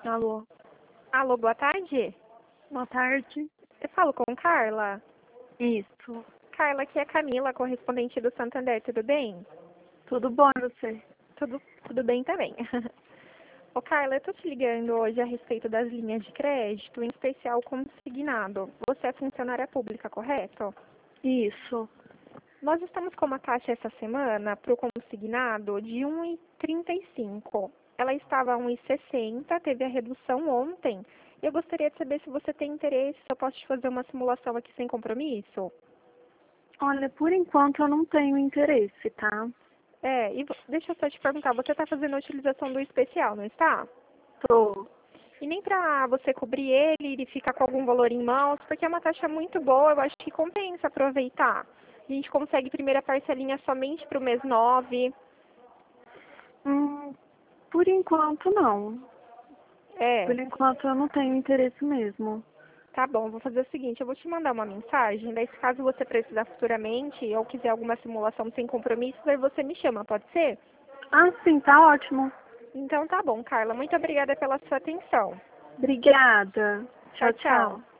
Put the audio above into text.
Alô, Alô, boa tarde. boa tarde. Eu falo com Carla. Isso. Carla, aqui é a Camila, correspondente do Santander, tudo bem? Tudo bom e você? Tudo bem também. Ô Carla, eu tô te ligando hoje a respeito das linhas de crédito, em especial consignado. Você é funcionária pública, correto? Isso. Nós estamos com uma taxa essa semana para o consignado de 1,35. Ela estava a 1,60, teve a redução ontem. Eu gostaria de saber se você tem interesse, se eu posso te fazer uma simulação aqui sem compromisso. Olha, por enquanto eu não tenho interesse, tá? Deixa eu só te perguntar, você está fazendo a utilização do especial, não está? Tô. E nem para você cobrir ele e ficar com algum valor em mãos, porque é uma taxa muito boa, eu acho que compensa aproveitar. A gente consegue primeira parcelinha somente para o mês 9. Hum, por enquanto não. É, Por enquanto eu não tenho interesse mesmo. tá bom, vou fazer o seguinte, eu vou te mandar uma mensagem, daí se caso você precisar futuramente ou quiser alguma simulação sem compromisso, aí você me chama, pode ser? Ah, sim, tá ótimo. Então tá bom, Carla, muito obrigada pela sua atenção. Obrigada. Tchau, Tchau, tchau. tchau.